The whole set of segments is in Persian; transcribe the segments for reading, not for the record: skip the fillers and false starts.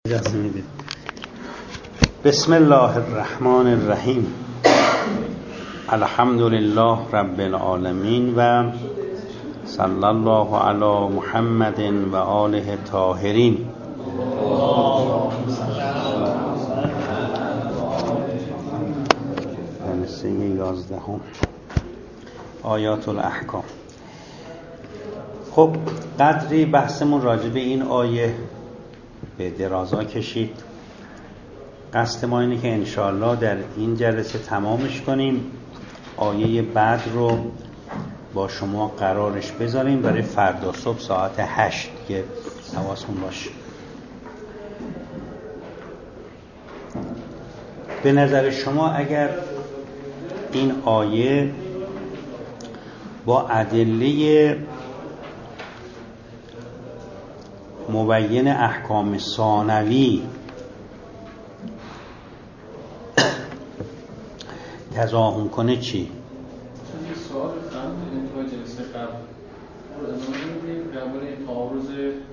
اجازه میدید. بسم الله الرحمن الرحیم. الحمد لله رب العالمین و صلی الله علی محمد و آله طاهرین. جلسه 11 آیات الاحکام. خب قدری بحثمون راجع به این آیه به درازا کشید. قصد ما اینه که انشاءالله در این جلسه تمامش کنیم، آیه بعد رو با شما قرارش بذاریم برای فردا صبح ساعت 8 که حواسمون باشه. به نظر شما اگر این آیه با ادله مبین احکام ثانوی تضاهم کنه چی؟ این سوال انتهای جلسه قبل درباره تعارض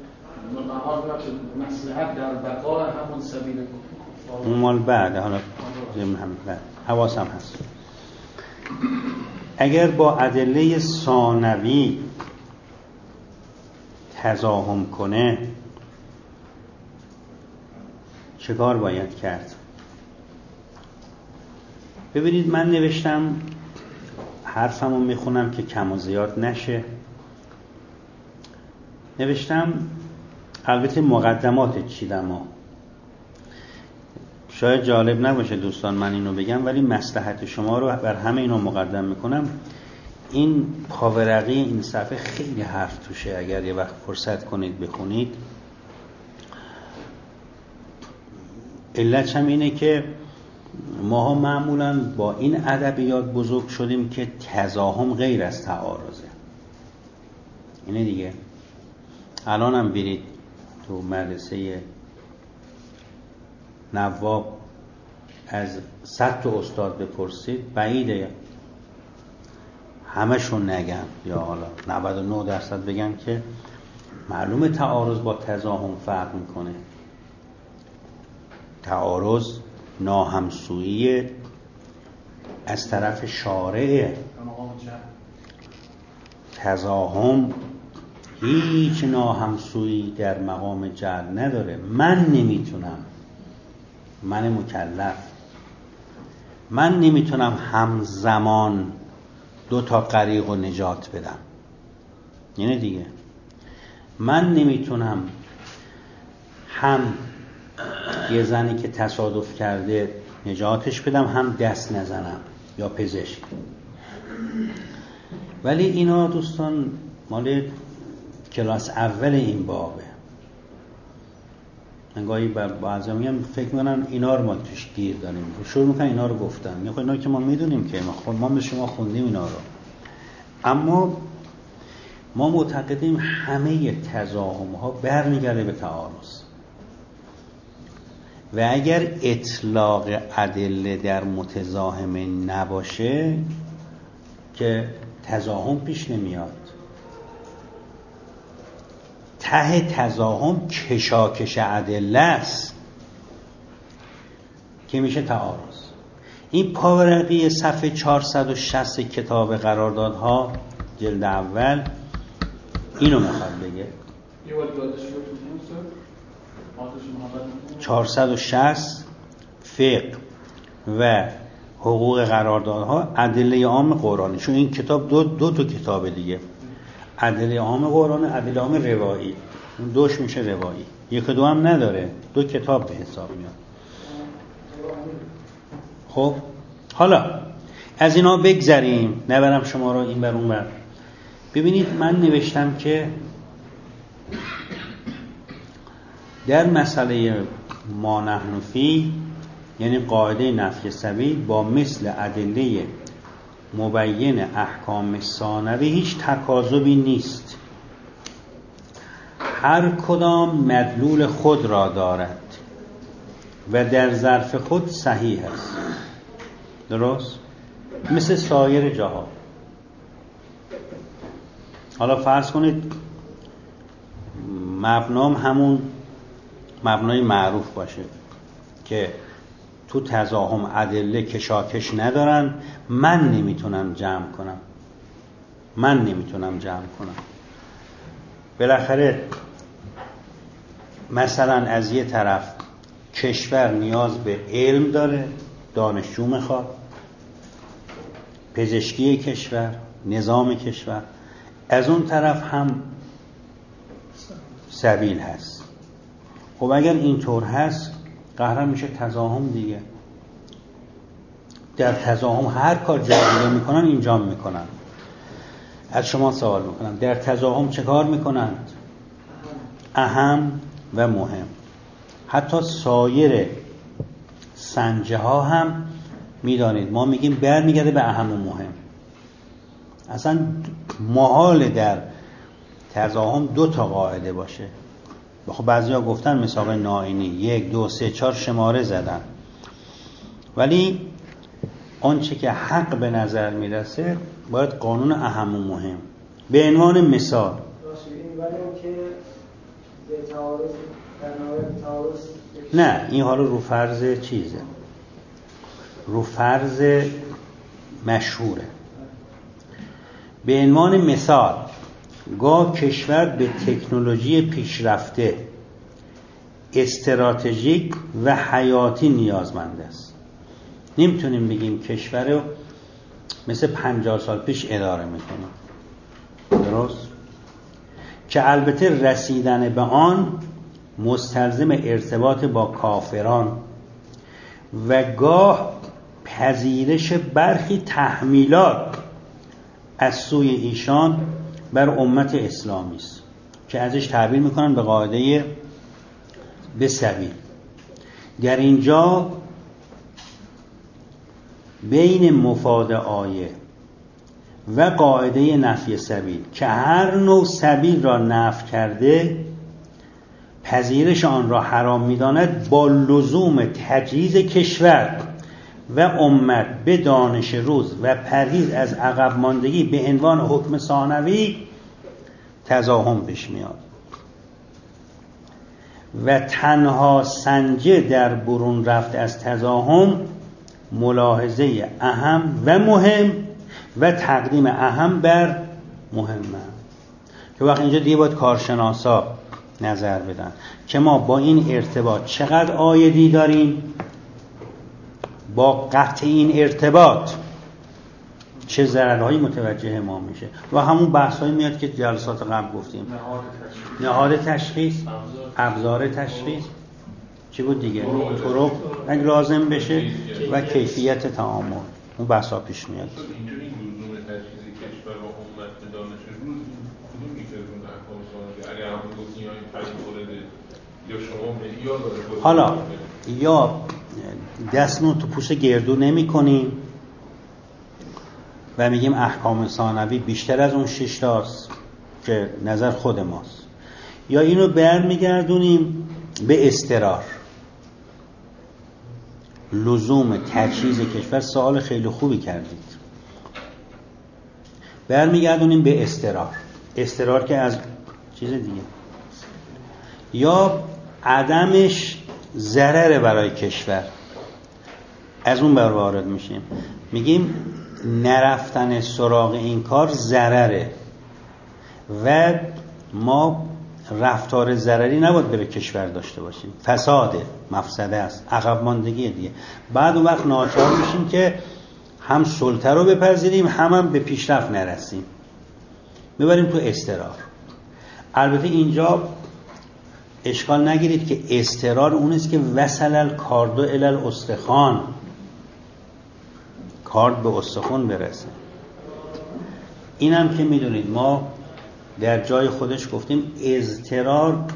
مصلحت در بقای همون سبیل اون مال بعد، حالا ضمن هم بعد حواسم هست. اگر با ادله ثانوی تضاهم کنه چه کار باید کرد؟ ببینید من نوشتم، حرفمو میخونم که کم و زیاد نشه. نوشتم البته مقدمات چیدم، شاید جالب نباشه دوستان من اینو بگم، ولی مصلحت شما رو بر همه اینو مقدم میکنم. این پاورقی این صفحه خیلی حرف توشه، اگر یه وقت فرصت کنید بخونید. علتش هم اینه که ماها معمولاً با این ادبیات بزرگ شدیم که تضاهم غیر از تعارضه. اینه دیگه. الان هم برید تو مدرسه نواب از 100 تا استاد بپرسید، بعیده همشون نگن یا حالا 99% بگن که معلومه تعارض با تضاهم فرق میکنه. تعارض ناهمسویی از طرف شارع، تضاهم هیچ ناهمسویی در مقام جعل نداره. من نمیتونم، من مکلف، من نمیتونم همزمان 2 تا غریق و نجات بدم. یعنی دیگه من نمیتونم هم یه زنی که تصادف کرده نجاتش بدم، هم دست نزنم یا پزشک. ولی اینا دوستان مال کلاس اول این بابه. من گاهی بعضی میگم فکر میکنن اینا رو ما توش گیر داریم، شروع میکنن اینا رو گفتن. میخوای اینا که ما میدونیم که ما به شما خوندیم اینا رو، اما ما معتقدیم همه تضاهم ها برمیگرده به تعارض. و اگر اطلاق ادله در متضاهمه نباشه که تضاهم پیش نمیاد. ته تضاهم کشاکش ادله است که میشه تعارض. این پاورقی صفحه 460 کتاب قراردادها جلد اول اینو میخواد بگه. 460 فقه و حقوق قراردادها ادله عام قرآنی. چون این کتاب دو تا کتاب دیگه، ادله عام قرآن، ادله عام روایی. اون دوش میشه روایی، یک دو هم نداره، 2 کتاب به حساب میاد. خب حالا از اینا بگذریم، نبرم شما رو این بر اون بر. ببینید من نوشتم که در مسئله ما نحن فی، یعنی قاعده نفی سبیل، با مثل ادله مبین احکام ثانوی هیچ تکاذبی نیست. هر کدام مدلول خود را دارد و در ظرف خود صحیح است. درست؟ مثل سایر جاها. حالا فرض کنید مبنام همون مبنای معروف باشه که تو تزاحم ادله کشاکش ندارن، من نمیتونم جمع کنم. بالاخره مثلا از یه طرف کشور نیاز به علم داره، دانشجو میخواد، پزشکی کشور، نظام کشور، از اون طرف هم سبیل هست. خب اگر اینطور هست قهرن میشه تزاحم دیگه. در تزاحم هر کار جدیده میکنن اینجا میکنن. از شما سوال میکنم در تزاحم چه کار میکنند؟ اهم و مهم. حتی سایر سنجه ها هم میدانید ما میگیم برمیگرده به اهم و مهم. اصلا محال در تزاحم 2 تا قاعده باشه. خب بعضیا گفتن مساق نائینی 1 2 3 4 شماره زدن، ولی آنچه که حق به نظر میرسه باید قانون اهم و مهم. به عنوان مثال نه، این حالا رو فرض چیزه، رو فرض مشهوره. به عنوان مثال گاه کشور به تکنولوژی پیشرفته استراتژیک و حیاتی نیازمند است. نمیتونیم بگیم کشور رو مثل 50 سال پیش اداره میکنیم، درست؟ که البته رسیدن به آن مستلزم ارتباط با کافران و گاه پذیرش برخی تحمیلات از سوی ایشان بر امت اسلامی است که ازش تعبیر میکنن به قاعده به سبیل. در اینجا بین مفاد آیه و قاعده نفی سبیل که هر نوع سبیل را نفی کرده پذیرش آن را حرام می‌داند، با لزوم تجهیز کشور و امت به دانش روز و پرهیز از عقب ماندگی به عنوان حکم ثانوی تزاحم پیش میاد و تنها سنجه در برون رفت از تزاحم ملاحظه اهم و مهم و تقدیم اهم بر مهمه. که وقت اینجا دیگه باید کارشناسا نظر بدن که ما با این ارتباط چقدر عایدی داریم، با قطع این ارتباط چه ضررهایی متوجه ما میشه و همون بحثایی میاد که جلسات قبل گفتیم. نهاد تشخیص، ابزار تشخیص، چی بود دیگه؟ طرق اگه لازم بشه و کیفیت تعامل، اون بحثا پیش میاد. اینجوری لزوم تجهیز کشور و امت به دانش روز کدوم یکی از اون احکام ثانوی؟ اگه همون گفتیم این 5 مورد یا شما معیار داره، حالا یا دستمون تو پوست گردو نمی کنیم و میگیم احکام ثانوی بیشتر از اون 6 تاست که نظر خود ماست، یا اینو برمیگردونیم به اضطرار. لزوم تجهیز کشور، سوال خیلی خوبی کردید. برمیگردونیم به اضطرار که از چیز دیگه، یا عدمش ضرر برای کشور، از اون بر وارد میشیم میگیم نرفتن سراغ این کار ضرره و ما رفتار ضرری نباید به کشور داشته باشیم، فساده، مفسده است، عقب ماندگی دیگه. بعد اون وقت ناچار میشیم که هم سلطه رو بپذیریم هم به پیشرفت نرسیم، میبریم تو اضطرار. البته اینجا اشکال نگیرید که اضطرار اون است که وصل الکاردو الی الاستخوان، کارد به استخوان برسه. اینم که میدونید ما در جای خودش گفتیم اضطرار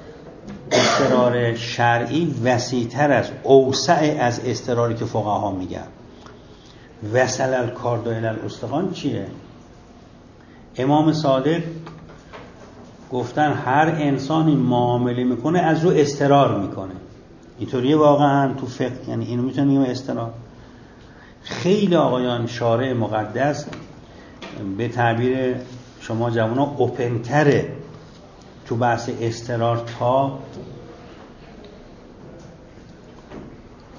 شرعی وسیع‌تر از، اوسع از اضطراری که فقها میگن. وصل الکاردو الی الاستخوان چیه؟ امام صادق گفتن هر انسانی معامله میکنه از رو اضطرار میکنه. اینطوریه واقعا تو فقه، یعنی اینو میتونیم بگیم اضطرار. خیلی آقایان شارع مقدس به تعبیر شما جوانا اوپنتره تو بحث اضطرار تا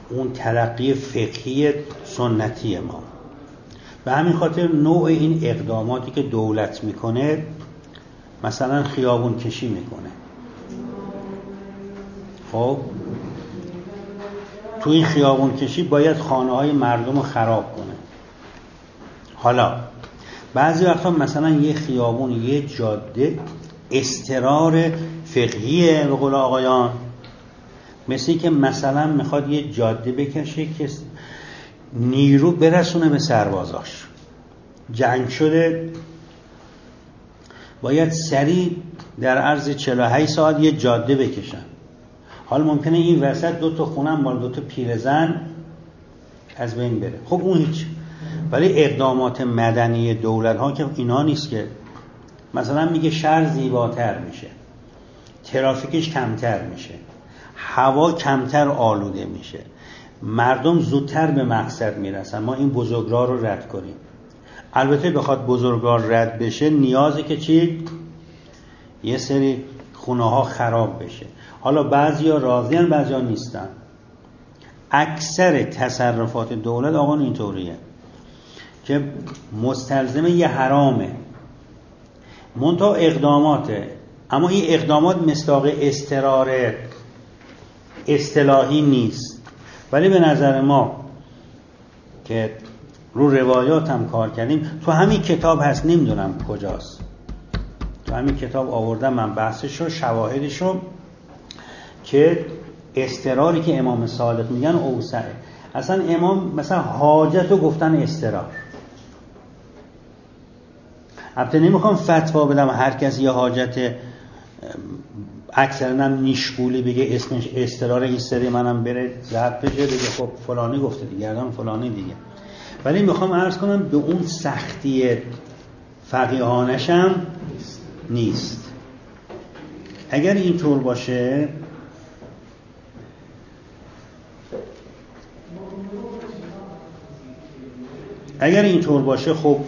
اون تلقی فقهی سنتی ما. به همین خاطر نوع این اقداماتی که دولت میکنه، مثلا خیابون کشی میکنه، خب تو این خیابون کشی باید خانه های مردم رو خراب کنه. حالا بعضی وقتا مثلا یه خیابون، یه جاده اضطرار فقهیه به قول آقایان، مثل که مثلا میخواد یه جاده بکشه که نیرو برسونه به سربازاش، جنگ شده، باید سریع در عرض 48 ساعت یه جاده بکشن. حالا ممکنه این وسط 2 خونه مال 2 پیرزن از بین بره، خب اون هیچ. ولی اقدامات مدنی دولت ها که اینا نیست که مثلا میگه شهر زیباتر میشه، ترافیکش کمتر میشه، هوا کمتر آلوده میشه، مردم زودتر به مقصد میرسن، ما این بزرگراه رو رد کنیم. البته بخواد بزرگراه رد بشه نیازه که چی؟ یه سری خونه ها خراب بشه. حالا بعضیا راضین، بعضیا نیستن. اکثر تصرفات دولت آقا اینطوریه که مستلزم یه حرامه، منتها اقداماته، اما این اقدامات مصداق اضطرار اصطلاحی نیست. ولی به نظر ما که رو روایات هم کار کردیم، تو همین کتاب هست، نمیدونم کجاست، تو همین کتاب آوردم من بحثش رو، شواهدش رو، که اضطراری که امام صادق میگن اوسعه. اصلا امام مثلا حاجت رو گفتن اضطرار. البته نمیخوام فتوا بدم هر کسی یه حاجت اکثرا هم نیشگولی بگه اسمش اضطرار ایستری، منم بره ضبط بشه بگه خب فلانی گفته دیگه، گردن فلانی دیگه. ولی میخوام عرض کنم به اون سختی فقیهانش هم نیست. اگر اینطور باشه خب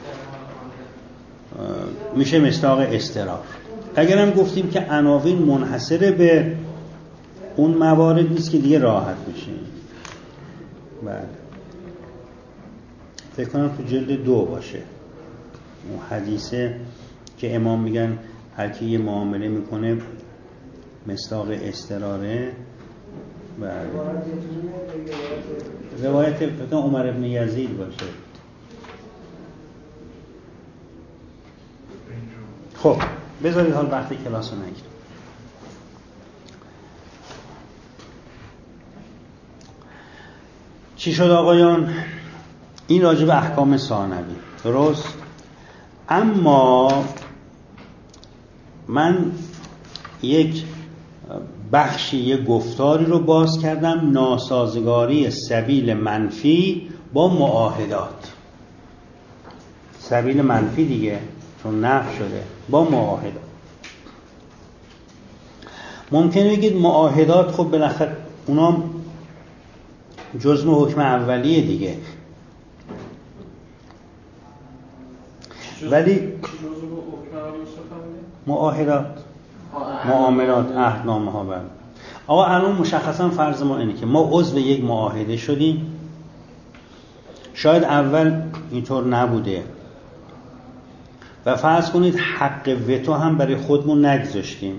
میشه مصداق اضطرار. اگرم گفتیم که عناوین منحصره به اون موارد نیست که دیگه راحت بشیم. بله فکر کنم تو جلد 2 باشه اون حدیثه که امام میگن هر کی یه معامله میکنه مصداق اضطراره. بله روایت فکر کنم عمر ابن یزید باشه. خب بذارید حال وقتی کلاس رو نگیرم. چی شد آقایان؟ این راجع به احکام ثانوی، درست؟ اما من یک بخشی، یک گفتاری رو باز کردم، ناسازگاری سبیل منفی با معاهدات. سبیل منفی دیگه چون نفی شده، با معاهدات. ممکنه بگید معاهدات خب بالاخره اونا جزء حکم اولیه دیگه، ولی معاهدات، معاملات، عهدنامه ها. بله آقا الان مشخصا فرض ما اینه که ما عضو یک معاهده شدیم، شاید اول اینطور نبوده و فرض کنید حق وتو هم برای خودمون نگذاشتیم.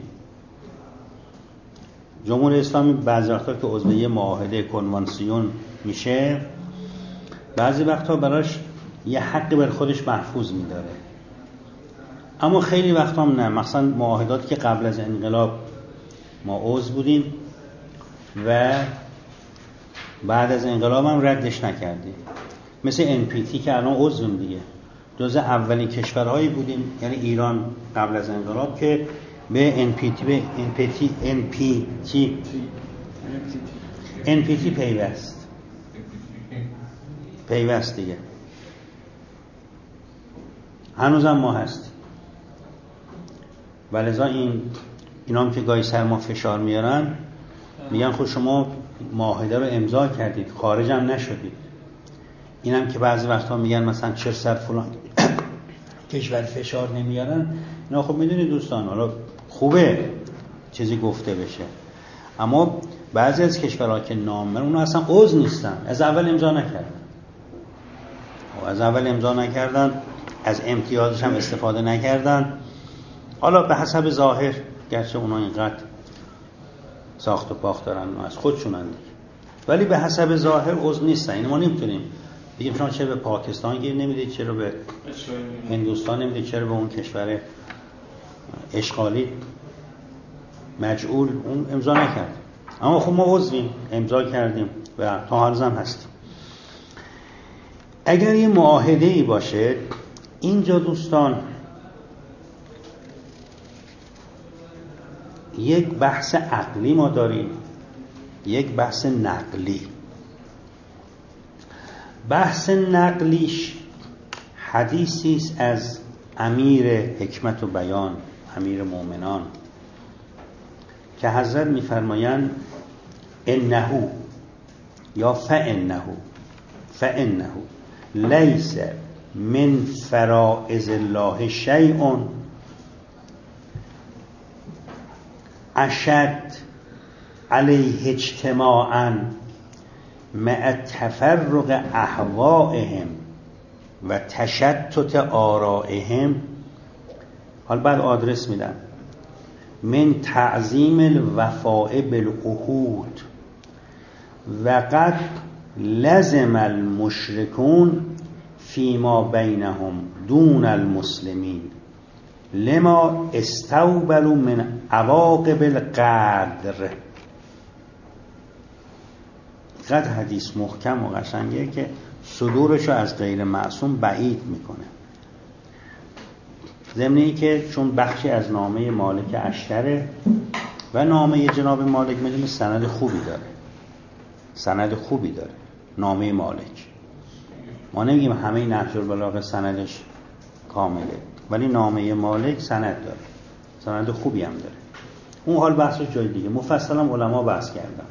جمهوری اسلامی بعضی وقتا که عضو یه معاهده کنوانسیون میشه، بعضی وقتا براش یه حقی بر خودش محفوظ میداره، اما خیلی وقتا هم نه. مثلا معاهداتی که قبل از انقلاب ما عضو بودیم و بعد از انقلاب هم ردش نکردیم، مثل NPT که الان عضویم دیگه. جز اولین کشورهایی بودیم، یعنی ایران قبل از انقلاب، که به NPT پیوست دیگه. هنوزم ما هستیم. ولذا اینا هم که گاهی سر ما فشار میارن، میگن خود شما معاهده رو امضا کردید، خارج هم نشدید. اینم که بعضی وقتا میگن مثلا چرا سر فلان کشور فشار نمیارن، اینا خب میدونید دوستان، حالا خوبه چیزی گفته بشه، اما بعضی از کشورها که نام برن اونها اصلا عضو نیستن، از اول امضا نکردن، از امتیازش هم استفاده نکردن. حالا به حسب ظاهر، گرچه اونا اینقدر ساخت و پاخت دارن از خودشونن دیگه، ولی به حسب ظاهر عضو نیستن. این ما نمیتونیم بگیم شما چرا به پاکستان گیر نمیدید، چرا به هندوستان نمیدید، چرا به اون کشور اشغالی مجعول اون امضا نکرد. اما خب ما عضویم، امضا کردیم و تا حال هم هستیم. اگر یه معاهده‌ای باشه، اینجا دوستان یک بحث عقلی ما داریم، یک بحث نقلی. بحث نقلیش حدیثی است از امیر حکمت و بیان، امیر مومنان، که حضرت می‌فرمایند انه یا فانه لیس من فرائض الله شیء اشد علیه اجتماعا مع تفرق اهوائهم و تشتت آرائهم. حال بعد آدرس میدم. من تعظیم الوفاء بالعهود و قد لزم المشركون فيما بينهم دون المسلمين لما استوبلوا من عواقب القدر. قد حدیث محکم و قشنگه که صدورشو از غیر معصوم بعید میکنه. ضمنی که چون بخشی از نامه مالک اشتره و نامه جناب مالک میدونی سند خوبی داره نامه مالک. ما نمیگیم همه نهج البلاغه سندش کامله، ولی نامه مالک سند داره، سند خوبی هم داره. اون حال بحثش جای دیگه، مفصلا علما بحث کردن.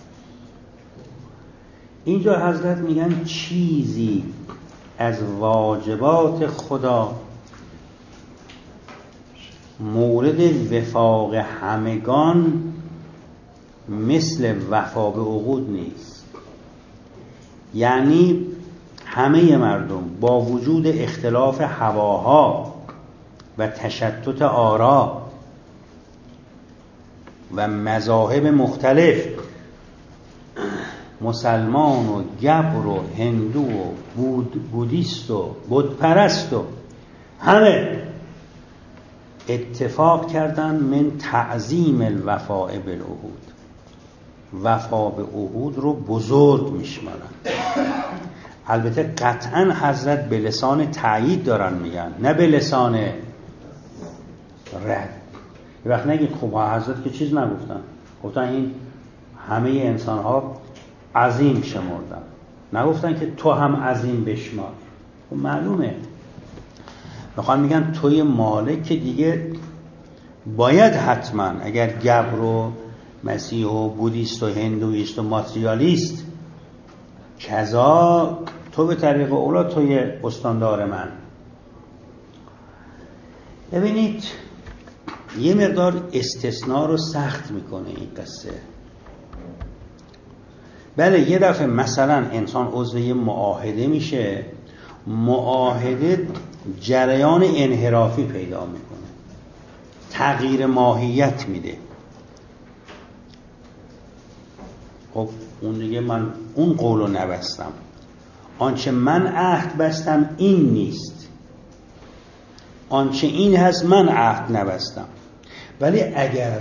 اینجا حضرت میگن چیزی از واجبات خدا مورد وفاق همگان مثل وفا به عقود نیست. یعنی همه مردم با وجود اختلاف هواها و تشتت آرا و مذاهب مختلف، مسلمان و گبر و هندو و بودیست و بتپرست و همه اتفاق کردن من تعظیم الوفاء بالعهود. وفا به عهود رو بزرگ میشمارن. البته قطعا حضرت به لسان تایید دارن میگن، نه به لسان رد. یه وقت نگید خب حضرت که چیز نگفتن، گفتن این همه انسان ها عظیم شمردن، نگفتن که تو هم عظیم بشمار. خب معلومه میخوان میگن توی مالک که دیگه باید حتما، اگر گبر و مسیح و بودیست و هندویست و ماتریالیست کذا، تو به طریق اولا توی استاندار من. ببینید یه مقدار استثناء رو سخت میکنه این قصه. بله یه دفعه مثلا انسان عضو یه معاهده میشه، معاهده جریان انحرافی پیدا میکنه، تغییر ماهیت میده. خب اون دیگه من اون قولو نبستم، آنچه من عهد بستم این نیست، آنچه این هست من عهد نبستم. ولی اگر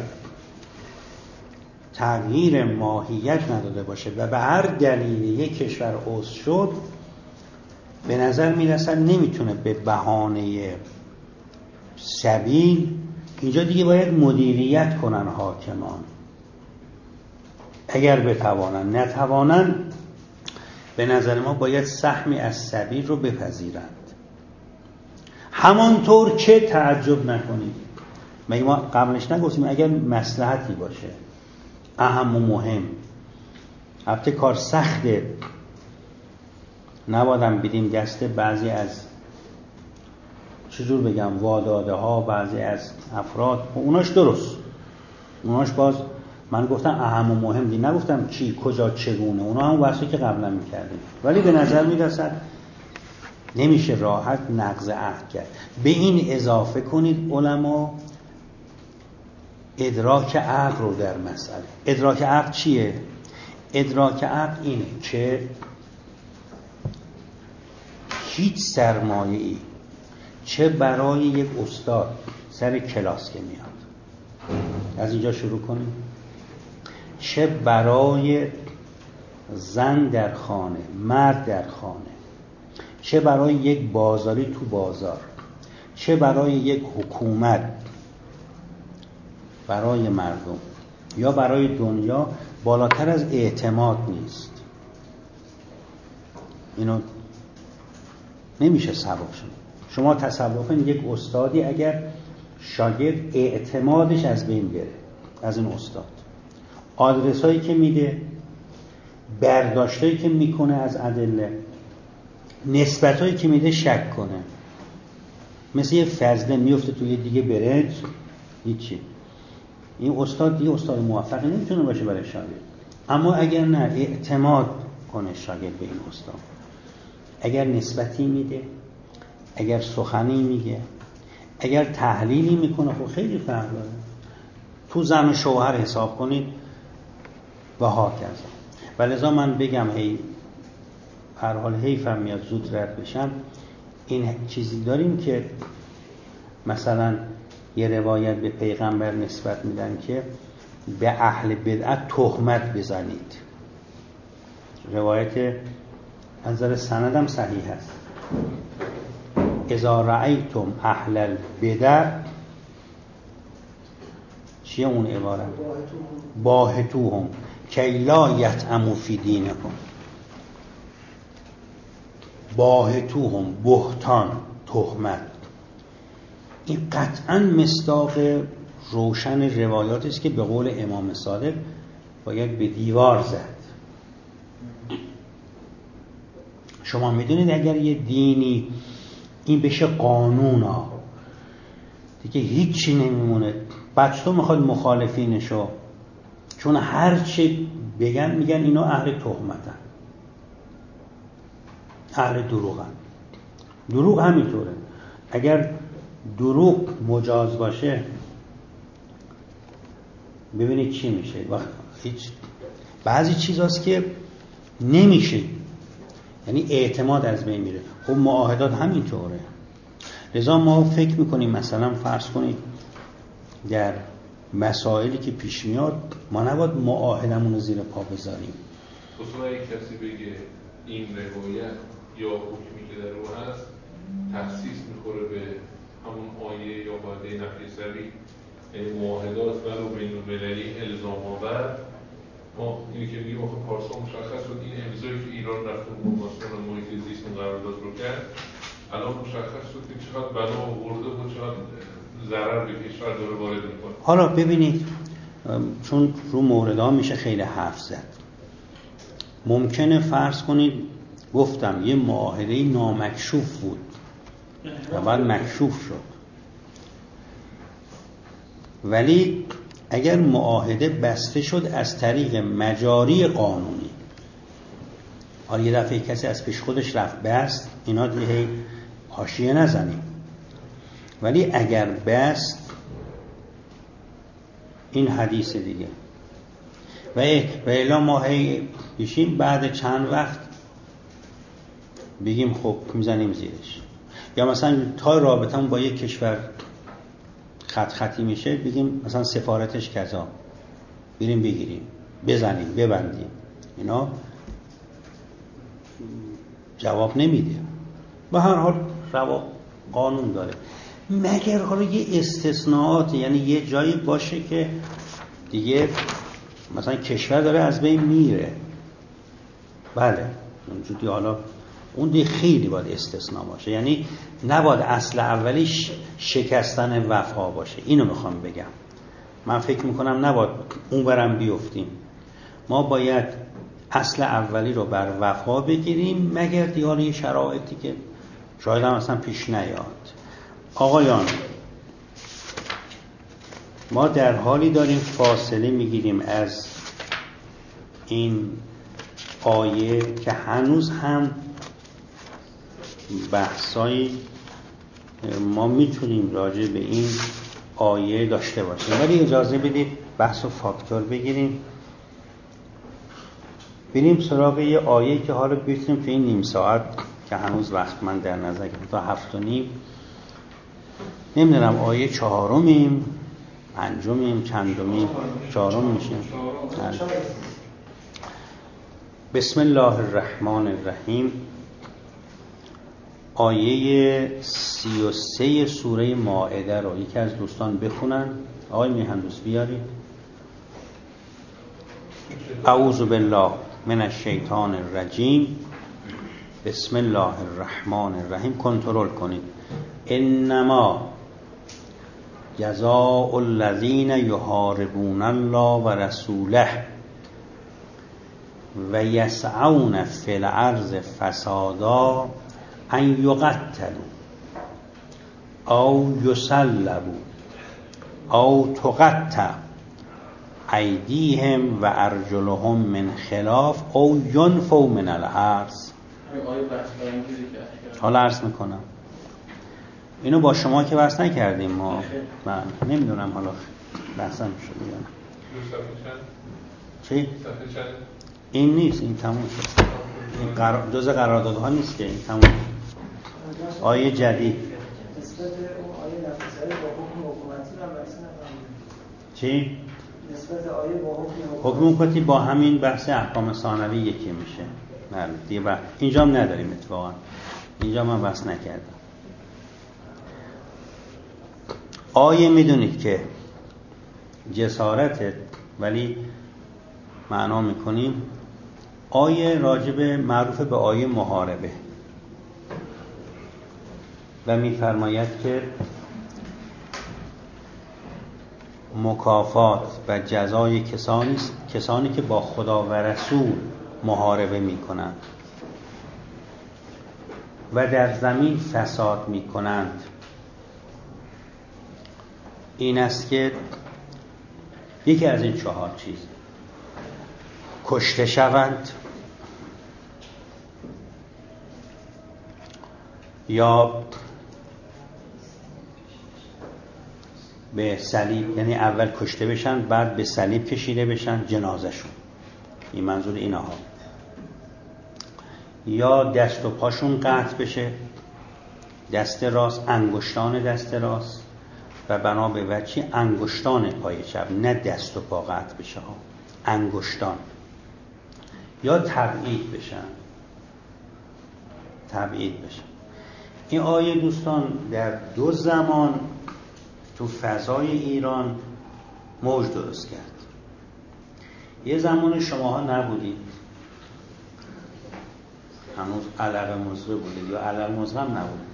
تغییر ماهیت نداده باشه و به هر دلیل یک کشور عضو شد، به نظر میرسد نمیتونه به بهانه سبیل، اینجا دیگه باید مدیریت کنن حاکمان. اگر بتوانن، نتوانن به نظر ما باید سهمی از سبیل رو بپذیرند. همانطور که تعجب نکنید، مگه ما قبلش نگفتیم اگر مصلحتی باشه اهم و مهم، البته کار سخته، نبادم بدیم دست بعضی از چجور بگم واداده ها، بعضی از افراد، اوناش درست، اوناش باز من گفتم اهم و مهم دی، نگفتم چی کجا چگونه، اونا هم بحثی که قبلا میکردیم. ولی به نظر میرسد نمیشه راحت نقض عهد کرد. به این اضافه کنید علما ادراک عقل رو در مسئله. ادراک عقل چیه؟ ادراک عقل اینه که هیچ سرمایه‌ای چه برای یک استاد سر کلاس که میاد، از اینجا شروع کنیم، چه برای زن در خانه، مرد در خانه، چه برای یک بازاری تو بازار، چه برای یک حکومت برای مردم یا برای دنیا، بالاتر از اعتماد نیست. اینو نمیشه سبب شد. شما تصور کنید یک استادی اگر شاگرد اعتمادش از بین بره از این استاد، آدرسایی که میده، برداشتایی که میکنه از ادله، نسبتایی که میده شک کنه، مثل یه فضله میفته توی دیگه برنج، هیچی. این استاد دیگه استاد موفقی نمیتونه باشه برای شاگرد. اما اگر نه اعتماد کنه شاگرد به این استاد، اگر نسبتی میده، اگر سخنی میگه، اگر تحلیلی میکنه، خب خیلی فرق داره. تو زن و شوهر حساب کنید و هاکذا. ولذا من بگم هر حال حیفم میاد زود رد بشم، این چیزی داریم که مثلا یه روایت به پیغمبر نسبت میدن که به اهل بدعت تهمت بزنید. روایت از نظر سندم صحیح است. اذا رأیتم اهل البدع، چیه اون عبارت؟ باهتوهم کی لا یطعموا فی دینکم. باهتوهم، بهتان، تهمت. این قطعا مصداق روشن روایات است که به قول امام صادق باید به دیوار زد. شما میدونید اگر یه دینی این بشه قانون ها دیگه هیچی نمیمونه. بچه میخواد مخالفینشو، چون هر چی بگن میگن اینا اهل تهمتن، اهل دروغن. دروغ همینطوره. اگر دروغ مجاز باشه ببینید چی میشه. هیچ بعضی چیزاست که نمیشه، یعنی اعتماد از بین میره. خب معاهدات همینطوره. لذا ما فکر میکنیم مثلا فرض کنید در مسائلی که پیش میاد ما نباید معاهدمون رو زیر پا بذاریم. خصوصا یک کسی بگه این روایت یا حکمی که در او هست تخصیص میخوره به همون آیه یا قاعده نفی صریح، معاهدات ولو بین المللی الزام آور. ما اینی که میگیم آخه پارسا مشخص شد این امضایی که ایران رفت کنوانسیون محیط زیست قرارداد رو کرد، الان مشخص شد که چقدر بلا آورده و چقدر ضرر به کشور داره وارد میکنه. حالا ببینید، چون رو موردها میشه خیلی حرف زد، ممکنه فرض کنید گفتم یه معاهده نامکشوف بود و بعد مکشوف شد، ولی اگر معاهده بسته شد از طریق مجاری قانونی، حالا یه دفعه کسی از پیش خودش رفت بست، اینا دیگه حاشیه نزنیم، ولی اگر بست این حدیث دیگه و الا ما بشیم بعد چند وقت بگیم خب میزنیم زیرش. یا مثلا تا رابطمون با یک کشور خطی میشه بگیم مثلا سفارتش کذا، بریم بگیریم، بزنیم، ببندیم. اینا جواب نمیده. به هر حال قانون داره، مگر حالا یه استثناءات، یعنی یه جایی باشه که دیگه مثلا کشور داره از بین میره، بله اونجوری، حالا اون دیگه خیلی باید استثناء باشه، یعنی نباید اصل اولیش شکستن وفا باشه. اینو میخوام بگم. من فکر میکنم نباید اون برم بیفتیم، ما باید اصل اولی رو بر وفا بگیریم، مگر دیگه یه شرایطی که شاید هم اصلا پیش نیاد. آقایان، ما در حالی داریم فاصله میگیریم از این آیه که هنوز هم بحثایی ما میتونیم راجع به این آیه داشته باشیم، ولی اجازه بدید بحث و فاکتور بگیریم، بریم سراغ یه آیه که حالا بتونیم تو این نیم ساعت که هنوز وقت من در نظر گرفتم تا 7:30، نمیدونم آیه 4 5 چندمیم 4 میشیم. بسم الله الرحمن الرحیم. آیه 33 سوره مائده رو یکی از دوستان بخونن. آقای میهندوس بیارید. اعوذ بالله من الشیطان الرجیم. بسم الله الرحمن الرحیم. کنترل کنید. انما جزاء الذین یحاربون الله و رسوله و یسعون فی الارض فسادا ان یقتلوا او یصلبوا او تقطع ایدیهم و ارجلهم من خلاف او ینفوا من الارض. حالا عرض میکنم اینو با شما که بحث نکردیم ما، من نمیدونم حالا بحثم شد یا نه. چی؟ این نیست، این تموم شد. این جز قراردادها نیست که این تموم شد. آیه جدید نسبت اون آیه نفسه با حکم حکومتی و چی؟ نسبت آیه با حکم حکومتی با همین بحث احکام ثانوی یکی میشه. بله دیگه اینجا هم نداریم اتفاقا. اینجا من بحث نکردم. آیه میدونید که جسارته، ولی معنا میکنیم آیه راجب معروف به آیه محاربه و میفرماید که مکافات و جزای کسانی که با خدا و رسول محاربه میکنند و در زمین فساد میکنند این است که یکی از این 4 چیز کشته شوند یا به صلیب، یعنی اول کشته بشن بعد به صلیب کشیده بشن جنازهشون، این منظور اینها، یا دست و پاشون قطع بشه، دست راست انگشتان دست راست و بنا به وجهی انگشتان پای چپ، نه دست و پا قطع بشه ها، انگشتان، یا تبعید بشن. این آیه دوستان در 2 زمان تو فضای ایران موج درست کرد. یه زمان شماها نبودید، هنوز علق مزغه بودید یا علق مزغه هم نبودید.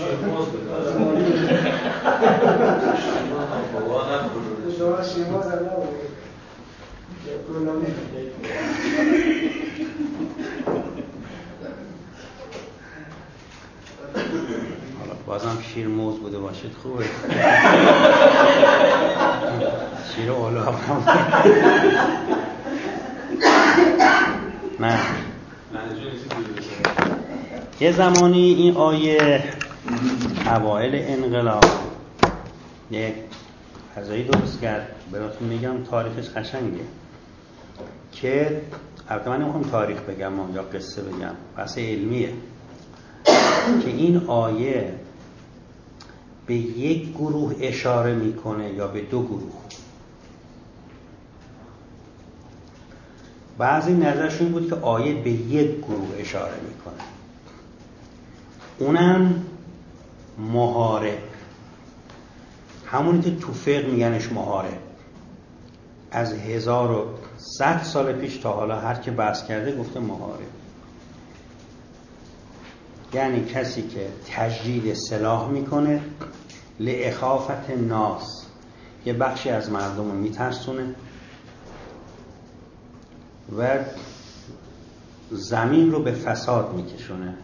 حالا بازم شیر موز بوده باشید خوبه. شیر اولاق هم نه. یه زمانی این آیه اوائل انقلاب یک فضایی درست کرد، براتون میگم تاریخش قشنگه که البته من نمیخوام تاریخ بگم یا قصه بگم، بحث علمیه که این آیه به یک گروه اشاره میکنه یا به 2 گروه. بعضی نظرشون بود که آیه به یک گروه اشاره میکنه، اونم محارب، همونی که تو فقه میگنش محارب. از 1100 سال پیش تا حالا هر که بحث کرده گفته محارب، یعنی کسی که تجدید سلاح میکنه لاخافت الناس، یه بخشی از مردم رو میترسونه و زمین رو به فساد میکشونه.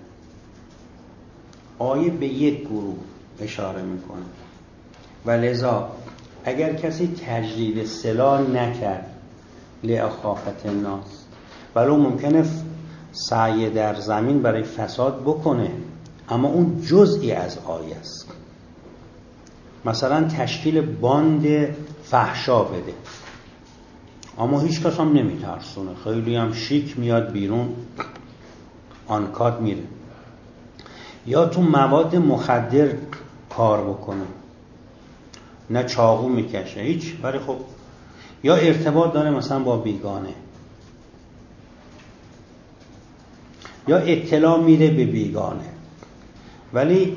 آیه به یک گروه اشاره میکنه و لذا اگر کسی تجدید سلاح نکرد لأخافت الناس، ولو ممکنه سعی در زمین برای فساد بکنه، اما اون جزئی از آیه است. مثلا تشکیل باند فحشا بده، اما هیچ کس هم نمیترسونه، خیلی هم شیک میاد بیرون آنکاد میره. یا تو مواد مخدر کار بکنه، نه چاقو میکشه هیچ، ولی خب یا ارتباط داره مثلا با بیگانه، یا اطلاع میده به بیگانه، ولی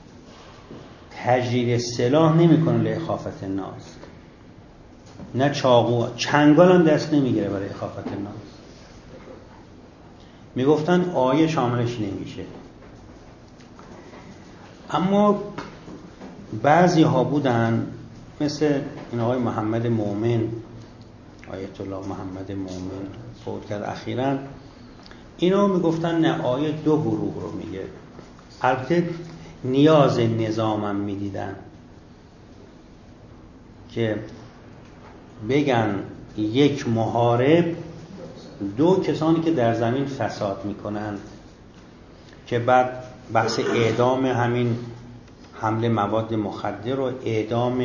تجدید سلاح نمیکنه لإخافت الناس، نه چاقو چنگال هم دست نمیگیره برای اخافت الناس. میگفتن آیه شاملش نمیشه. اما بعضی ها بودن مثل این آقای محمد مومن، آیت الله محمد مومن فوت کرد اخیراً، اینا میگفتن نه، آیه دو گروه رو میگه. البته نیاز نظامم میدیدن که بگن یک محارب، دو کسانی که در زمین فساد میکنند، که بعد بحث اعدام همین حمل مواد مخدر و اعدام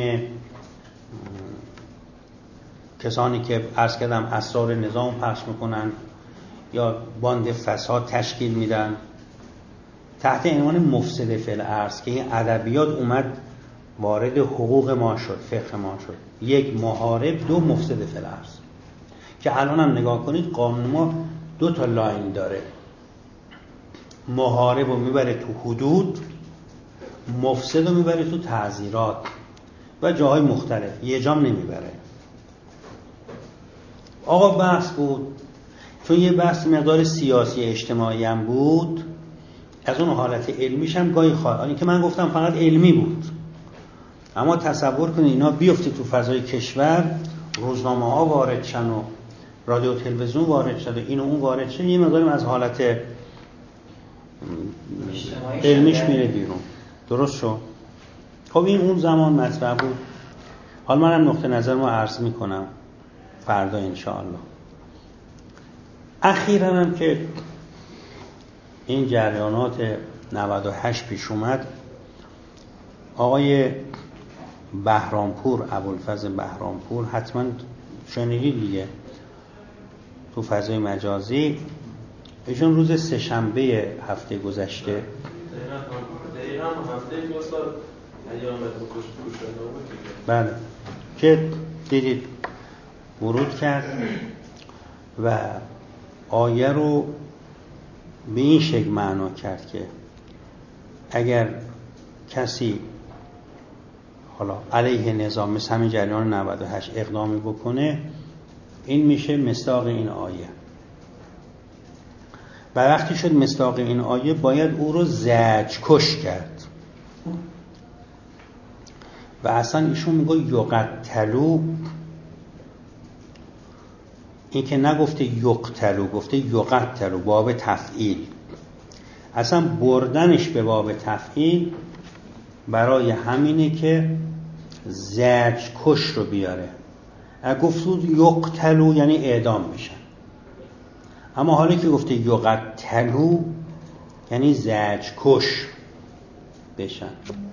کسانی که عرض کردم اسرار نظام پخش میکنن یا باند فساد تشکیل میدن، تحت عنوان مفسد فی الارض، که این ادبیات اومد وارد حقوق ما شد، فقه ما شد. یک محارب، دو مفسد فی الارض، که الان هم نگاه کنید قانون ما دو تا لاین داره، محارب رو میبره تو حدود، مفسد رو میبره تو تعزیرات و جاهای مختلف، یه جام نمیبره. آقا بحث بود، چون یه بحث مقدار سیاسی اجتماعی هم بود، از اون حالت علمیش هم گاهی خواهد، این که من گفتم فقط علمی بود، اما تصور کنید اینا بیفته تو فضای کشور، روزنامه ها وارد شن و رادیو و تلویزیون وارد شد و این و اون وارد شد، یه مقداریم از حالت علمیش میره بیرون. درست شد؟ خب این اون زمان مطرح بود. حالا منم نقطه نظر ما عرض میکنم فردا انشاءالله. اخیراً هم که این جریانات 98 پیش اومد، آقای بهرامپور، ابوالفضل بهرامپور، حتما شنیدید دیگه تو فضای مجازی، ایشون روز سه‌شنبه هفته گذشته، دقیقاً هفته دو سال ایام بله، که دیدید ورود کرد و آیه رو به این شکل معنا کرد که اگر کسی حالا علیه نظام مثل همین جریان 98 اقدامی بکنه، این میشه مصداق این آیه. و وقتی شد مصداق این آیه، باید او رو زجر کش کرد. و اصلا ایشون میگه یقتلو، این که نگفته یقتلو، گفته یقتلو، باب تفعیل. اصلا بردنش به باب تفعیل برای همینه که زجر کش رو بیاره. اگه گفته یقتلو یعنی اعدام میشن، اما حالا که گفته یقتلو یعنی زجر کش بشن.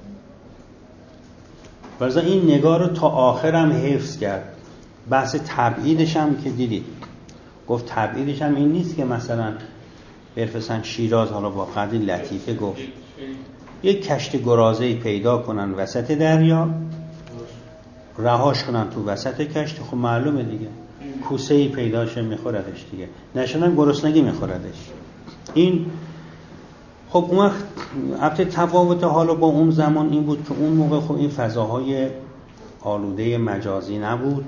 واسه این نگاه رو تا آخر هم حفظ کرد. بحث تبعیدش هم که دیدید، گفت تبعیدش هم این نیست که مثلا برفسن شیراز، حالا با قدر لطیفه گفت یک کشت گرازه‌ای پیدا کنن وسط دریا، رهاش کنن تو وسط کشت، خب معلومه دیگه کوسه‌ای پیداشه میخوردش دیگه، نشدن گرسنگی میخوردش. این خب اون وقت البته تفاوت حالا با اون زمان این بود که اون موقع خب این فضاهای آلوده مجازی نبود،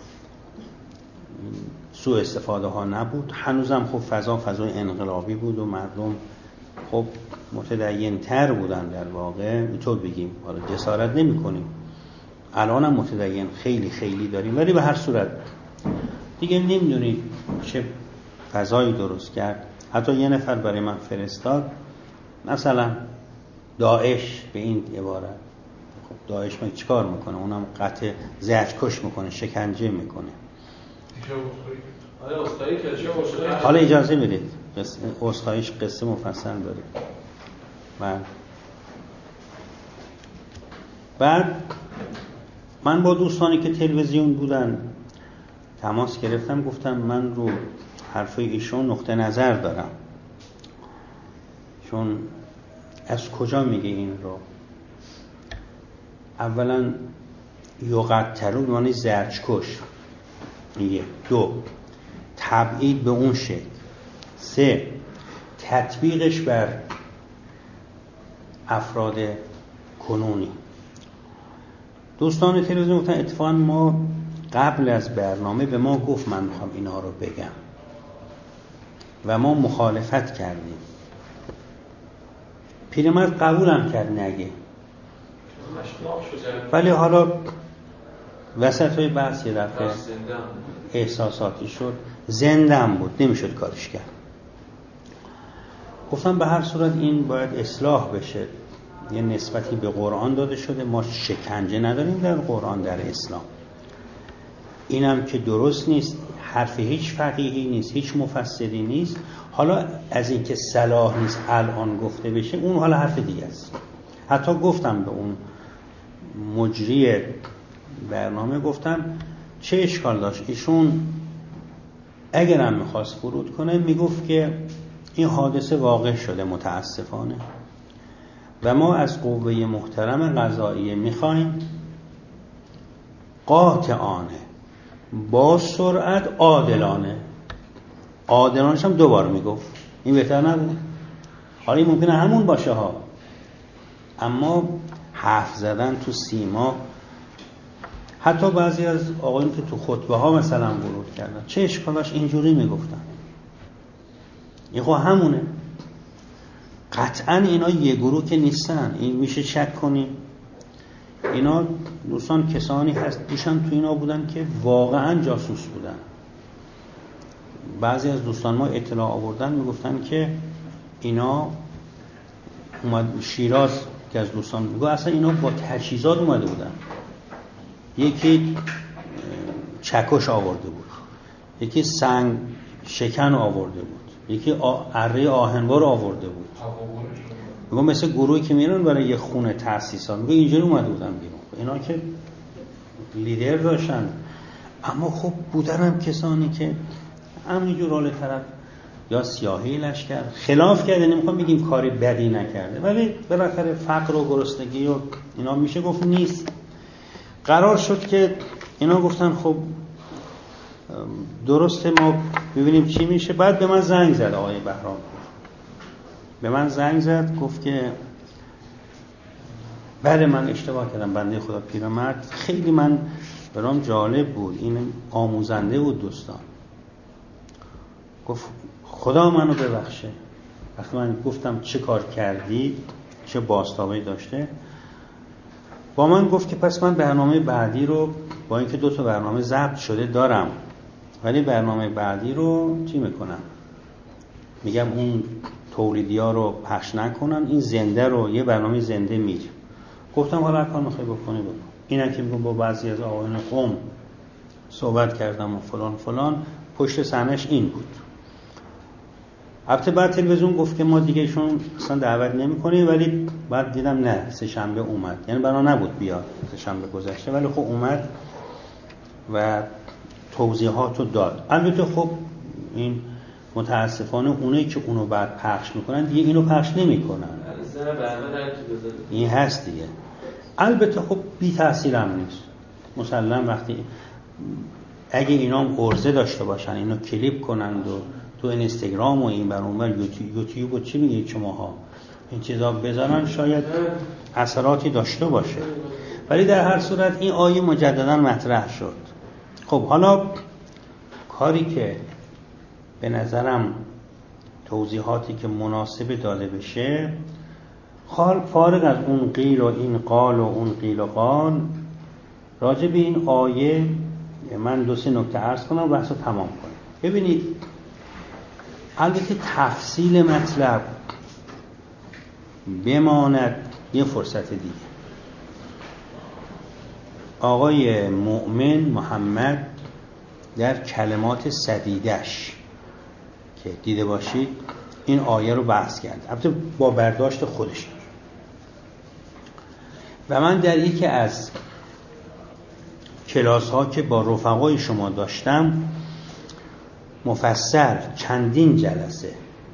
سوء استفاده ها نبود، هنوزم خب فضای انقلابی بود و مردم خب متدین تر بودن در واقع، اینطور بگیم، حالا جسارت نمی کنیم، الان هم متدین خیلی خیلی داریم، ولی به هر صورت دیگه نمیدونید چه فضایی درست کرد. حتی یه نفر برای من فرستاد، مثلا داعش به این عبارت، خب داعش چیکار میکنه؟ اونم قطع زجرکش میکنه، شکنجه میکنه. حالا اجازه بدید عذرخواهیش قصه مفصل داره. بعد من با دوستانی که تلویزیون بودن تماس گرفتم، گفتم من رو حرفای ایشون نقطه نظر دارم، چون از کجا میگه این رو؟ اولا یقتلون یعنی زجرکش، 2 تبعید به اون شکل، 3 تطبیقش بر افراد کنونی. دوستان تلویزیون گفتن اتفاقا ما قبل از برنامه به ما گفت من میخوام اینا رو بگم و ما مخالفت کردیم. پیرمرد قبولم کرد نگه، ولی حالا وسط های بحث یه دفعه احساساتی شد، زندم بود، نمیشد کارش کرد. گفتم به هر صورت این باید اصلاح بشه، یه نسبتی به قرآن داده شده، ما شکنجه نداریم در قرآن، در اسلام. اینم که درست نیست، حرف هیچ فقیهی نیست، هیچ مفسری نیست. حالا از این که صلاح نیست الان گفته بشه، اون حالا حرف دیگه است. حتی گفتم به اون مجری برنامه، گفتم چه اشکال داشت ایشون اگرم میخواست فرود کنه میگفت که این حادثه واقع شده متاسفانه و ما از قوه محترم قضاییه میخوایم قاطعانه با سرعت عادلانش هم 2 بار میگفت، این بهتر نبود؟ حالا این ممکنه همون باشه ها، اما حرف زدن تو سیما، حتی بعضی از آقایون که تو خطبه ها مثلا ورود کردن، چه اشکالاش اینجوری میگفتن؟ این خب همونه. قطعا اینا یه گروه که نیستن، این میشه شک کنیم. اینا دوستان کسانی هست پیشم تو اینا بودن که واقعا جاسوس بودن. بعضی از دوستان ما اطلاع آوردن میگفتن که اینا اومد شیراز، که از دوستان میگه اصلا اینا با تجهیزات اومده بودن. یکی چکش آورده بود، یکی سنگ شکن آورده بود، یکی اره آهنبار آورده بود. میگم مثل گروهی که میرن برای یه خونه تأسیسات، میگه اینجوری اومده بودن بیرون. اینا که لیدر داشتن، اما خب بودن هم کسانی که همینجور رول طرف یا سیاهی لشکر خلاف کرده. نمیخوام بگیم کاری بدی نکرده، ولی بالاخره فقر و گرسنگی و اینا میشه گفت نیست. قرار شد که اینا گفتن خب درسته ما ببینیم چی میشه. بعد به من زنگ زد آقای بهرام، به من زنگ زد گفت که بله من اشتباه کردم، بنده خدا پیرمرد خیلی من برام جالب بود، این آموزنده بود دوستان. گفت خدا منو ببخشه. وقتی من گفتم چه کار کردی، چه بازتابی داشته، با من گفت که پس من برنامه بعدی رو، با اینکه 2 تا برنامه ضبط شده دارم، ولی برنامه بعدی رو چی میکنم؟ میگم اون تولیدیا رو پخش نکنن، این زنده رو یه برنامه زنده میگم. گفتم حالا کار میخوای بکنی بکن. اینا که میگم با بعضی از آقایان قم صحبت کردم و فلان فلان، پشت صحنه‌اش این بود. البته بعد تلویزیون گفت که ما دیگه ایشون اصلا دعوت نمی‌کنیم، ولی بعد دیدم نه، 3 شنبه اومد، یعنی بنا نبود بیاد 3 شنبه گذشته، ولی خب اومد و توضیحاتو داد. البته خب این متاسفانه اونایی که اونو بعد پخش میکنن دیگه اینو پخش نمیکنن، این هست دیگه. البته خب بی تأثیر هم نیست مسلم، وقتی اگه اینا هم عرضه داشته باشن، اینو کلیپ کنند و تو اینستاگرام و این بر اون بر یوتیوب و چی میگید شماها این چیزا بذارن، شاید اثراتی داشته باشه. ولی در هر صورت این آیه مجددا مطرح شد. خب حالا کاری که به نظرم توضیحاتی که مناسب داده بشه، فارغ از اون قیل و این قال و اون قیل و قال، راجع به این آیه من 2-3 نکته عرض کنم و بحث رو تمام کنم. ببینید، البته تفصیل مطلب بماند یه فرصت دیگه. آقای مؤمن محمد در کلمات سدیدش که دیده باشید این آیه رو بحث کرد، البته با برداشت خودش. و من در یکی از کلاس ها که با رفقای شما داشتم مفصل چندین جلسه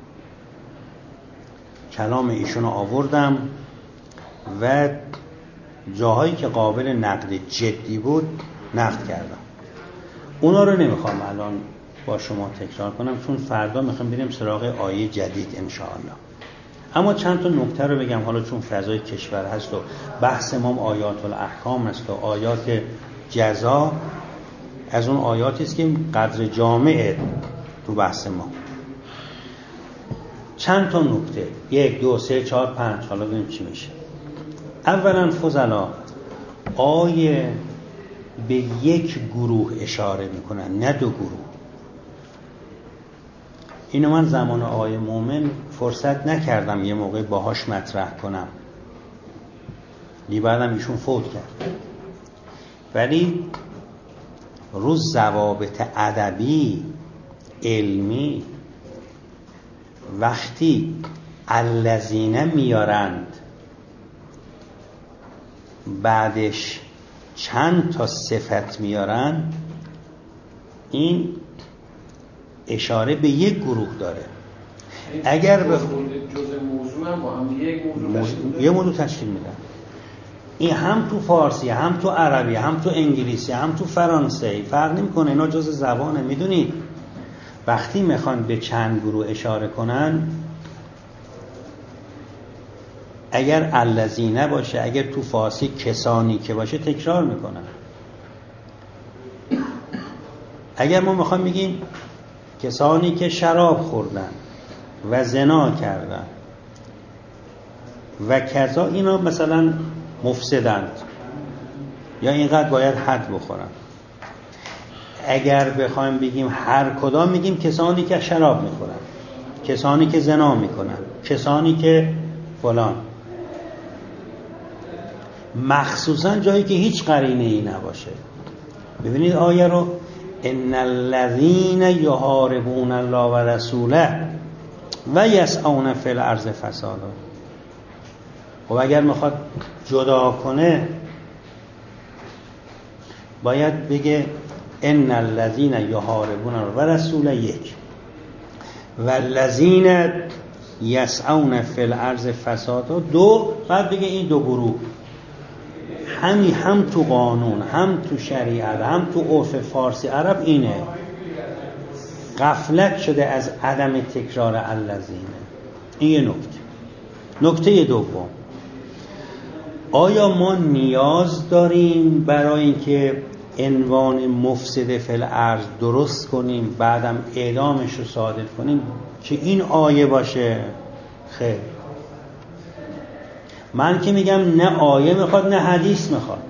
کلام ایشون رو آوردم و جاهایی که قابل نقد جدی بود نقد کردم. اونا رو نمیخوام الان با شما تکرار کنم چون فردا میخوام بریم سراغ آیه جدید انشاءالله. اما چند تا نکته رو بگم، حالا چون فضای کشور هست و بحث ما آیات الاحکام است و آیات جزا از اون آیاتی است که قدر جامعه تو بحث ما. چند تا نکته، 1 2 3 4 5، حالا ببینیم چی میشه. اولا فضلا آیه به یک گروه اشاره میکنن، نه دو گروه. اینو من زمان آقای مومن فرصت نکردم یه موقع باهاش مطرح کنم، بعدم ایشون فوت کرد. ولی روز ضوابط ادبی علمی وقتی الذین میارند بعدش چند تا صفت میارن، این اشاره به یک گروه داره. اگر به جزء موضوع هم با هم یک موضوع تشکیل میدن، این هم تو فارسی هم تو عربی هم تو انگلیسی هم تو فرانسه فرق نمیکنه، اینا جزء زبانه. میدونید وقتی میخوان به چند گروه اشاره کنن، اگر الذین باشه، اگر تو فارسی کسانی که باشه تکرار میکنن. اگر ما میخوام بگیم کسانی که شراب خوردن و زنا کردن و کذا، اینا مثلا مفسدند یا اینقدر باید حد بخورن. اگر بخوایم بگیم هر کدام، میگیم کسانی که شراب میخورن، کسانی که زنا میکنن، کسانی که فلان، مخصوصا جایی که هیچ قرینه ای نباشه. ببینید آیه رو، ان الذین یحاربون الله و رسوله و یسعون فی الارض فسادا. خب اگر میخواد جدا کنه باید بگه ان الذین یحاربون الله و رسوله یک، و الذین یسعون فی الارض فسادا دو، بعد بگه این دو گروه هم تو قانون هم تو شریعت هم تو عرف فارسی عرب اینه. غفلت شده از عدم تکرار الذین. این یه نکته. نکته دوم، آیا ما نیاز داریم برای اینکه عنوان مفسد فی الارض درست کنیم بعدم اعدامش رو صادر کنیم که این آیه باشه؟ خیر. من که میگم نه آیه میخواد نه حدیث میخواد.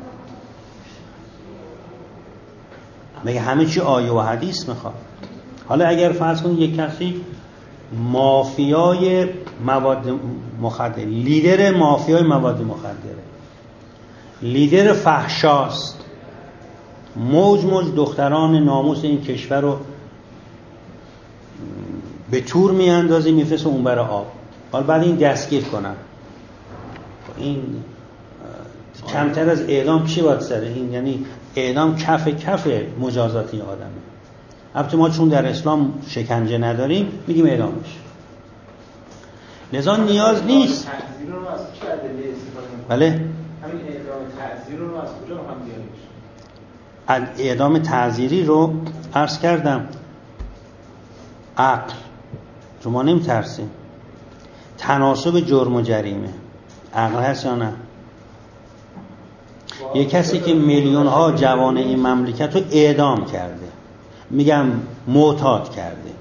میگه همه چی آیه و حدیث میخواد. حالا اگر فرض کنید یک کسی مافیای مواد مخدر، لیدر مافیای مواد مخدره، لیدر فحشاست، موج دختران ناموس این کشور رو به تور میاندازه میفرسته اون برای آب، حالا بعد این دستگیر کنن، این کمتر از اعدام چی باید سره این؟ یعنی اعدام کف مجازات این آدمه. البته ما چون در اسلام شکنجه نداریم میگیم اعدامش. لذا نیاز نیست. تعزیر رو از چه ادله استفاده می‌کنید؟ بله، همین اعدام تعزیر رو از کجا می‌خوام بیاریمش؟ اعدام تعزیری رو عرض کردم عقل. شما نمی‌ترسیم تناسب جرم و جریمه عقل هست یا نه؟ یه کسی که میلیون ها جوان این مملکت رو اعدام کرده، میگم معتاد کرده،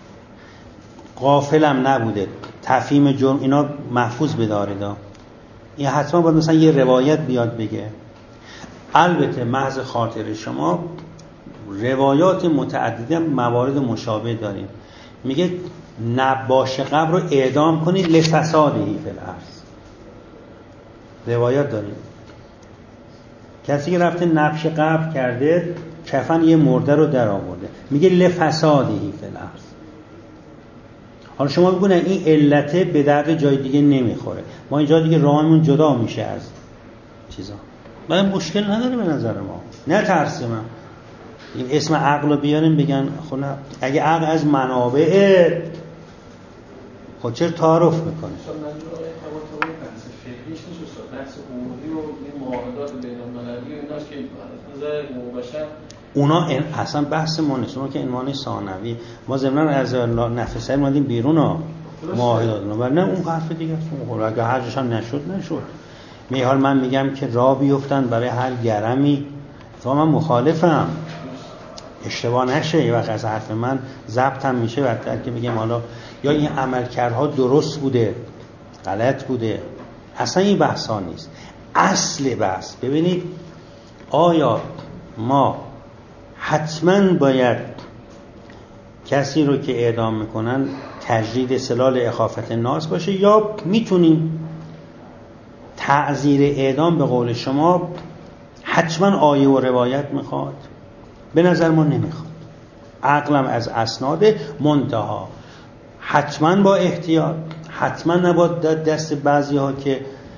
غافلم نبوده، تفهیم جرم، اینا محفوظ بدارید. این حتما باید مثلا یه روایت بیاد بگه. البته محض خاطر شما روایات متعدده موارد مشابه داریم. میگه نباش قبر رو اعدام کنید لفسادهی فی الارض. روایت داریم. کسی که رفته نقش قبر کرده کفن یه مرده رو در آورده، میگه لفسادهی فی الارض. حالا شما بگونه این علته به درد جای دیگه نمیخوره، ما اینجا دیگه راهمون جدا میشه از چیزا. من مشکل نداره به نظر ما، نه ترسیم این اسم عقل رو بیاریم بگن خب نه، اگه عقل از منابع خب چرا تعارف میکنه؟ مثلا منظور آقای بحث فقهیش نیست، بحث حقوقی و این معاهدات بین‌المللی و ایناست که از نظر حقوق بشر اونا اصلا بحث ما نیست، اونا که عنوان ثانوی. ما ضمناً از نفسه اومدیم بیرون ها معاهدات، ولی نه اون حرف دیگه است. اون اگه حرجش هم نشد میحال من میگم که راه بیفتن برای هر گرمی، تو من مخالفم، اشتباه نشه یه وقت از حرف من ضبط هم میشه بعد که بگم حالا یا این عملکردها درست بوده غلط بوده، اصلا این بحثا نیست. اصل بحث ببینید آیا ما حتما باید کسی رو که اعدام میکنن تجرید سلال اخافت الناس باشه، یا میتونیم تعزیر اعدام به قول شما حتما آیه و روایت میخواد؟ به نظر ما نمیخواد. عقلم از اسناد منتها حتما با احتیاط، حتما نباید دست بعضی ها که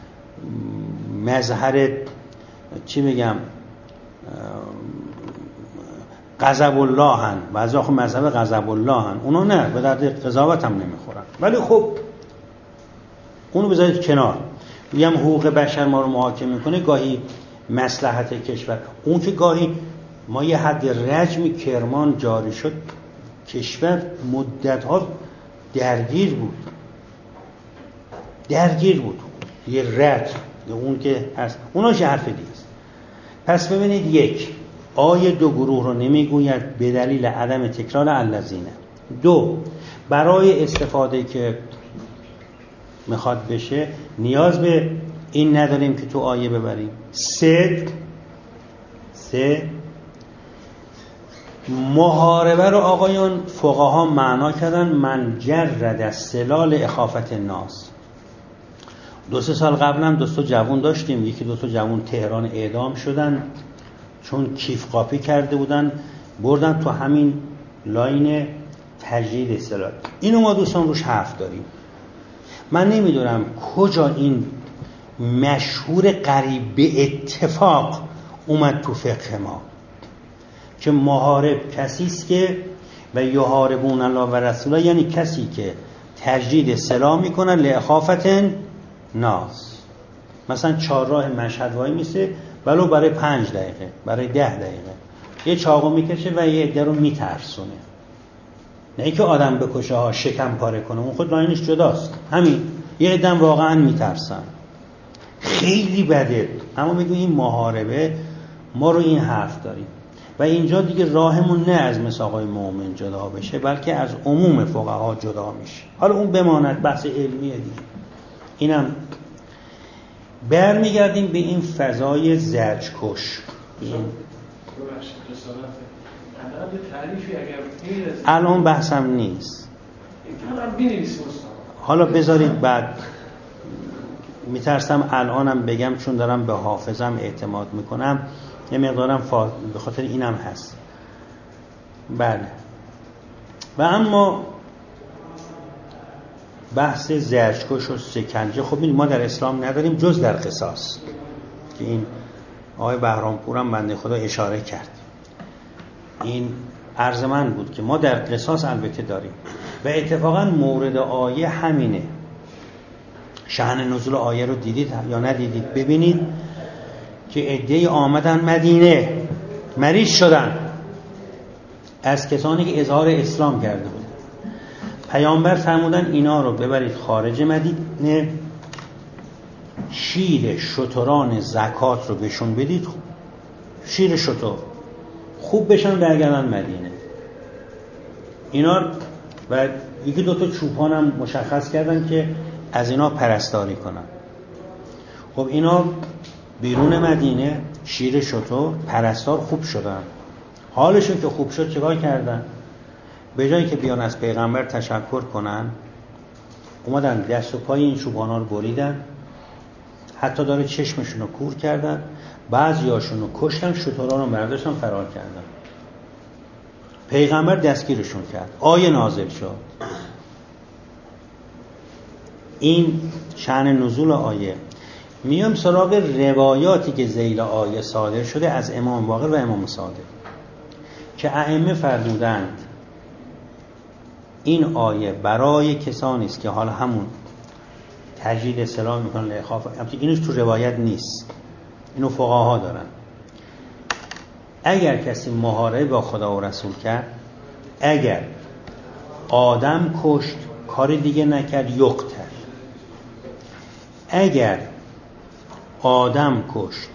مظهر چی میگم غضب الله هن، بعضی آخه مذهب غضب الله هن، اونا نه به درد قضاوت هم نمیخورن. ولی خب اونو بذارید کنار. میگم حقوق بشر ما رو محاکمه کنه، گاهی مصلحت کشور، اون که گاهی ما یه حد رجمی کرمان جاری شد، کشور مدت‌ها درگیر بود یه رجم، اون که هست اونا چه حرف دیگه است. پس ببینید یک آیه دو گروه رو نمیگوید به دلیل عدم تکرار الذین. دو، برای استفاده که میخواد بشه نیاز به این نداریم که تو آیه ببریم. سه، محاربه رو آقایان فقها معنا کردن من جرد از سلال اخافت الناس. 2-3 سال قبل هم 2 تا جوان داشتیم، یکی 2 تا جوان تهران اعدام شدن چون کیف قاپی کرده بودن، بردن تو همین لاین تجدید سلال. اینو ما دوستان روش حرف داریم. من نمیدونم کجا این مشهور قریب به اتفاق اومد تو فقه ما که محارب کسی است که و یحاربون الله و رسوله، یعنی کسی که تجدید سلاح میکنن لإخافت ناس. مثلا چهارراه مشهد وای میسه ولو برای 5 دقیقه برای 10 دقیقه یه چاقو میکشه و یه عده رو میترسونه، نه اینکه آدم بکشه ها شکم پاره کنه، اون خود لاینش جداست، همین یه عده واقعا میترسن، خیلی بده. اما میگم این محاربه ما رو این حرف داریم و اینجا دیگه راهمون نه از مساقای مؤمن جدا بشه بلکه از عموم فقها جدا میشه. حالا اون بماند بحث علمیه دیگه. اینم برمیگردیم به این فضای زجرکش. الان بحثم نیست، حالا بذارید بعد. میترسم الانم بگم چون دارم به حافظم اعتماد میکنم یه مقدارم به خاطر اینم هست. بله. و اما بحث زجرکش و سکنجه خب این ما در اسلام نداریم جز در قصاص که این آقای بهرامپور هم بنده خدا اشاره کرد. این عرض من بود که ما در قصاص البته داریم و اتفاقا مورد آیه همینه. شأن نزول آیه رو دیدید یا ندیدید؟ ببینید که عده‌ای آمدن مدینه مریض شدن از کسانی که اظهار اسلام کرده بود. پیامبر فرمودن اینا رو ببرید خارج مدینه، شیر شتران زکات رو بهشون بدید، شیر شتر خوب بشن برگردن مدینه. اینا و 1-2 تا چوپان هم مشخص کردن که از اینا پرستاری کنن. خب اینا بیرون مدینه شیر شتر پرستار خوب شدن. حالشون که خوب شد چیکار کردن؟ به جایی که بیان از پیغمبر تشکر کنن اومدن دست و پای این چوپانا رو بریدن، حتی داره چشمشون رو کور کردن، بعضیاشون رو کشتن، شتران رو برداشتن فرار کردن. پیغمبر دستگیرشون کرد، آیه نازل شد. این شأن نزول آیه. میام سراغ روایاتی که ذیل آیه صادر شده از امام باقر و امام صادق که ائمه فرمودند این آیه برای کسانی است که حالا همون تجدید اسلام میکنن لخاف، اینش تو روایت نیست، اینو فقها دارن. اگر کسی محاربه با خدا و رسول کرد، اگر آدم کشت، کار دیگه نکرد، یقتل. اگر آدم کشت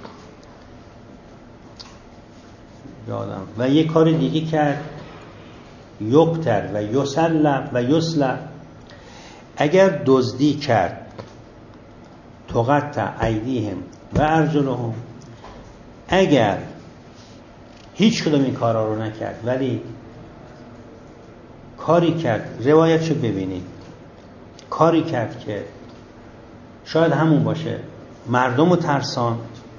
یادم و یک کار دیگه کرد، یقتل و یسلب و یسلب. اگر دزدی کرد، تقطع ایدیهم و ارجلهم. اگر هیچ کدوم این کارا رو نکرد ولی کاری کرد، روایتشو ببینید، کاری کرد که شاید همون باشه، مردم رو ترساند،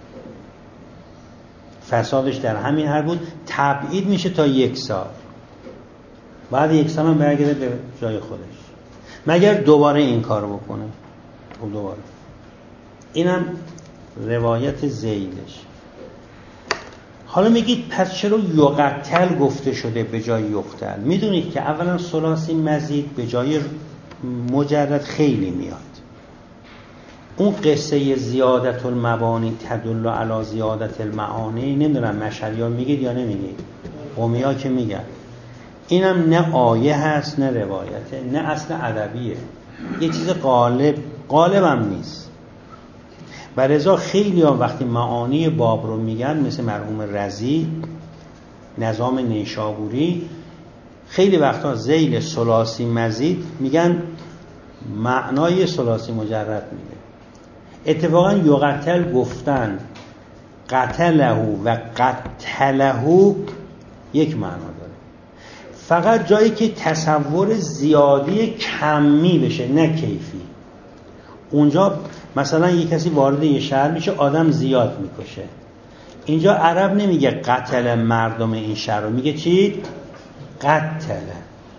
فسادش در همین حد بود، تبعید میشه تا 1 سال. بعد 1 سال هم برگرده به جای خودش، مگر دوباره این کارو بکنه. دوباره اینم روایت زیدش. حالا میگید پس چرا یقتل گفته شده به جای یقتل؟ میدونید که اولا ثلاثی مزید به جای مجرد خیلی میاد. اون قصه زیادت المبانی تدل علی زیادت المعانی، نمیدونم مشهدی ها میگید یا نمیگید، قومی ها که میگن. اینم نه آیه هست نه روایته نه اصل ادبیه، یه چیز غالب هم نیست. و لذا خیلی ها وقتی معانی باب رو میگن، مثل مرحوم رضی نظام نیشابوری، خیلی وقتا ذیل ثلاثی مزید میگن معنای ثلاثی مجرد میگه. اتفاقا یقتل گفتن قتله و قتله یک معنا داره، فقط جایی که تصور زیادی کمی بشه نه کیفی. اونجا مثلا یک کسی وارد یه شهر میشه، آدم زیاد میکشه. اینجا عرب نمیگه قتل مردم این شهر رو، میگه چی؟ قتله.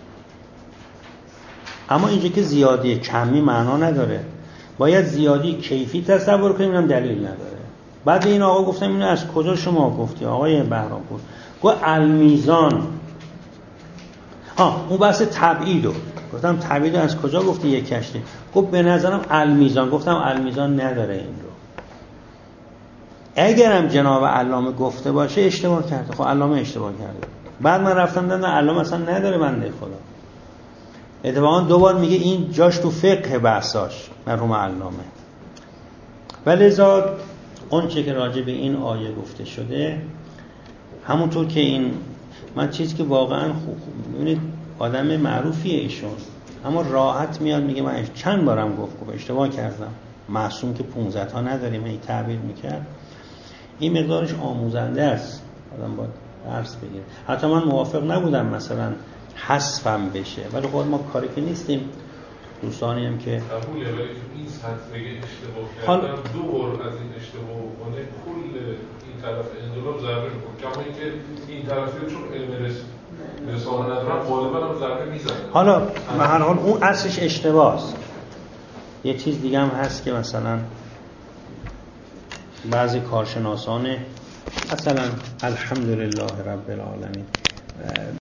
اما اینجا که زیادی کمی معنا نداره، باید زیادی کیفی تصور کنیم، اینم دلیل نداره. بعد این آقا گفتم اینو از کجا شما گفتی آقای بهرامپور؟ گفت المیزان. اون بحث تبعیدو گفتم، تبعیدو از کجا گفتی یک کشتی؟ گفت به نظرم المیزان. گفتم المیزان نداره این رو. اگرم جناب علامه گفته باشه اشتباه کرده. خب علامه اشتباه کرده. بعد من رفتم دیدم علامه اصلا نداره بنده خدا. اتفاقا 2 بار میگه این جاش تو فقه بحثاش مرحوم علامه. ولذا اون چه که راجع به این آیه گفته شده، همونطور که این من چیزی که واقعا خوب میبینید آدم معروفیه ایشون، اما راحت میاد میگه من چند بارم گفت اشتباه کردم، معصوم که 15 تا نداریم این تعبیر میکرد. این مقدارش آموزنده است، آدم باید درس بگیره. حتی من موافق نبودم مثلا حذفم بشه، ولی خود ما کاری که نیستیم، دوستانی هم که قبوله، ولی تو این سطح بگه اشتباه کردم 2 بار از این اشتباه بکنه کل این طرف انقلاب ضربه میکنه. کما اینکه این طرفی چون علم رسانه ندارن غالبا هم ضربه میزنه. حالا به هر حال اون اصلش اشتباهه. یه چیز دیگه هم هست که مثلا بعضی کارشناسان مثلا الحمدلله رب العالمین